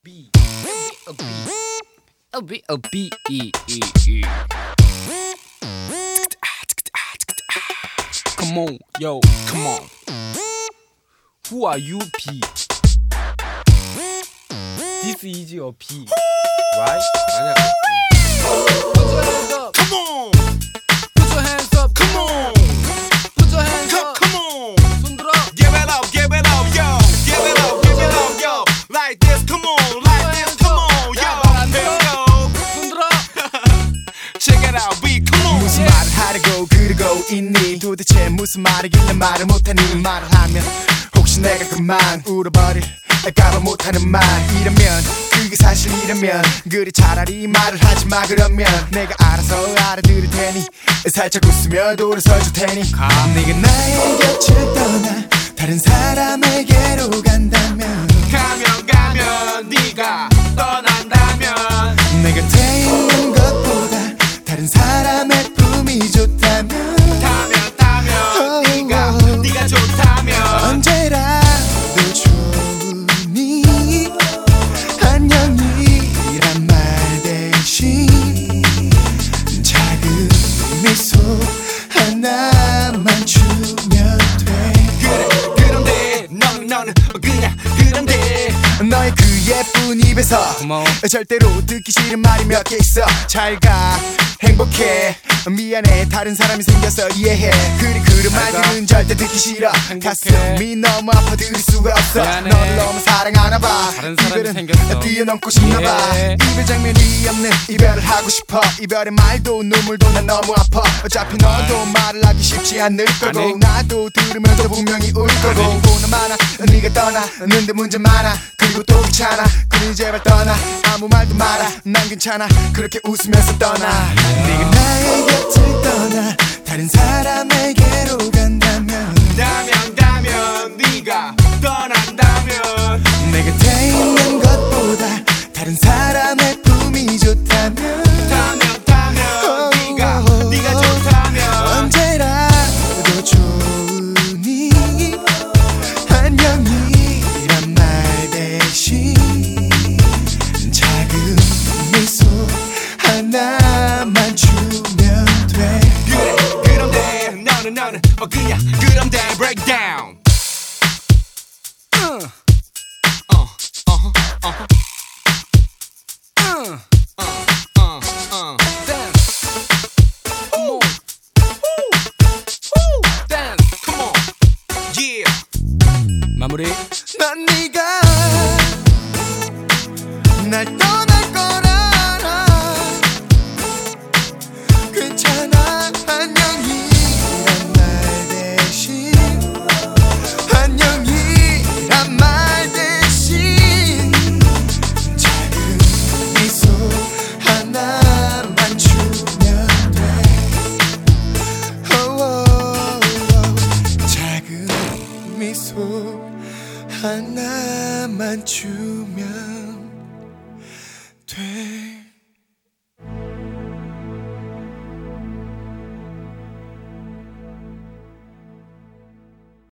B. Come on, yo, come on. Who are you, P? This is your P, right? 아니야. Put your hands up. Come on. Put your hands up. Come on. Put your hands up. Come on. 손 들어. Give it up, give it up, yo. Give it up, give it up, yo. Like this, come on, like this, come on, yo. Here we go. 손 들어. Check it out, beat, come on. 무슨 말을 하려고 그러고 있니? 도대체 무슨 말이길래 말을 못하니? 말을 하면 혹시 내가 그만 울어버릴까봐 못하는 말 이러면 그게 사실이라면 그래 차라리 말을 하지마 그러면 내가 알아서 알아들을 테니 살짝 웃으며 돌아서줄 테니 네가 나의 곁을 떠나 다른 사람에게로 간다면 가면 네가 떠난다면 내 곁에 있는 것보다 다른 사람의 품이 좋다면 타면 네가 좋다면 언제라도 좋으니 안녕이란 말 대신 작은 미소 하나만 주면 돼 그래 그럼 돼 너는 그냥 그럼 돼 너의 그 예쁜 입에서 고마워. 절대로 듣기 싫은 말이 몇 개 있어 잘가 행복해 미안해 다른 사람이 생겨서 이해해 그런 말들은 절대 듣기 싫어 가슴이 너무 아파 들을 수가 없어 미안해. 너를 너무 사랑하나봐 다른 사람이 이별은 생겼어. 뛰어넘고 싶나봐 예. 이별 장면이 없는 이별을 하고 싶어 이별의 말도 눈물도 난 너무 아파 어차피 너도 말을 하기 쉽지 않을 거고 아니. 나도 들으면서 분명히 울 거고 보나 마나 네가 떠나는데 문제 많아 그리고 또 귀찮아 그러니 제발 떠나 아무 말도 마라 난 괜찮아 그렇게 웃으면서 떠나 네가 나의 곁을 떠나 다른 사람에게로 간다면 다면 네가 떠난다면 내 곁에 있는 것보다 다른 사람의 품이 좋다면 타면 네가 좋다면 언제라도 좋으니 안녕이란 말 대신 작은 미소 하나만 주면 돼 그래 그럼 돼 너는 그냥 그럼 돼 breakdown come on yeah 마무리. 난 네가 날 떠나